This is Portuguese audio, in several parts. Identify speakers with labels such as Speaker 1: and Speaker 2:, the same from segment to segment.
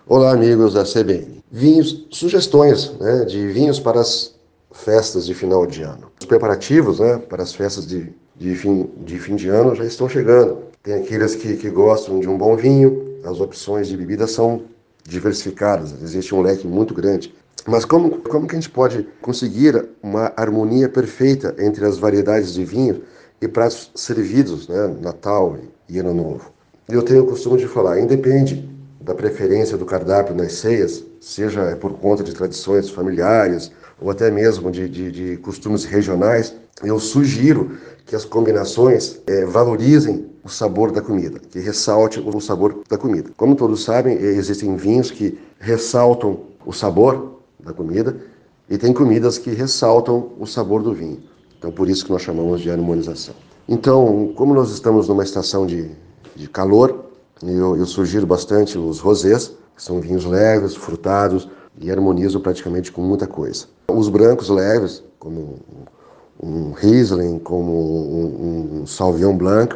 Speaker 1: Olá, amigos da CBN. Vinhos, sugestões, de vinhos para as festas de final de ano. Os preparativos, para as festas de fim de ano já estão chegando. Tem aqueles que gostam de um bom vinho, as opções de bebida são diversificadas, existe um leque muito grande. Mas como que a gente pode conseguir uma harmonia perfeita entre as variedades de vinho e pratos servidos, Natal e Ano Novo? Eu tenho o costume de falar, independe da preferência do cardápio nas ceias, seja por conta de tradições familiares ou até mesmo de costumes regionais, eu sugiro que as combinações valorizem o sabor da comida, que ressalte o sabor da comida. Como todos sabem, existem vinhos que ressaltam o sabor da comida e tem comidas que ressaltam o sabor do vinho. Então, por isso que nós chamamos de harmonização. Então, como nós estamos numa estação de calor, eu sugiro bastante os rosés, que são vinhos leves, frutados e harmonizam praticamente com muita coisa. Os brancos leves, como um Riesling, como um Sauvignon Blanc,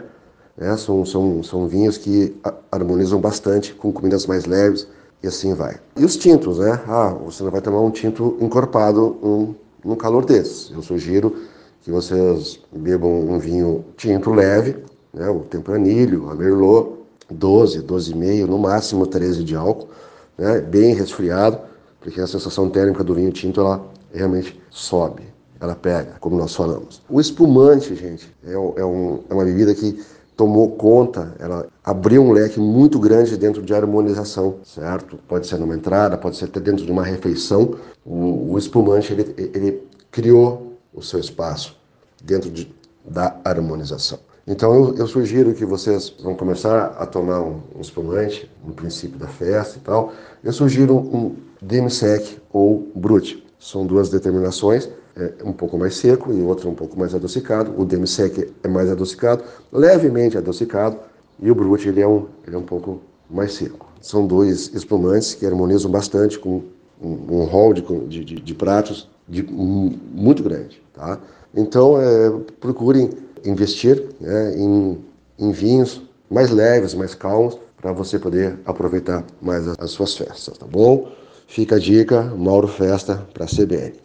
Speaker 1: são vinhos que harmonizam bastante com comidas mais leves e assim vai. E os tintos, você não vai tomar um tinto encorpado num calor desses. Eu sugiro que vocês bebam um vinho tinto leve, o Tempranillo, a Merlot, 12,5, no máximo 13 de álcool, bem resfriado, porque a sensação térmica do vinho tinto, ela realmente sobe, ela pega, como nós falamos. O espumante, gente, é uma bebida que tomou conta, ela abriu um leque muito grande dentro de harmonização, certo? Pode ser numa entrada, pode ser até dentro de uma refeição. O espumante, ele criou o seu espaço dentro da harmonização. Então eu sugiro que vocês vão começar a tomar um espumante no princípio da festa e tal. Eu sugiro um demi-sec ou brut. São duas determinações, um pouco mais seco e o outro um pouco mais adocicado. O demi-sec é mais adocicado, levemente adocicado, e o brut ele é um pouco mais seco. São dois espumantes que harmonizam bastante com um hall de pratos muito grande, tá? Então procurem investir em vinhos mais leves, mais calmos, para você poder aproveitar mais as suas festas, tá bom? Fica a dica, Mauro Festa para a CBN.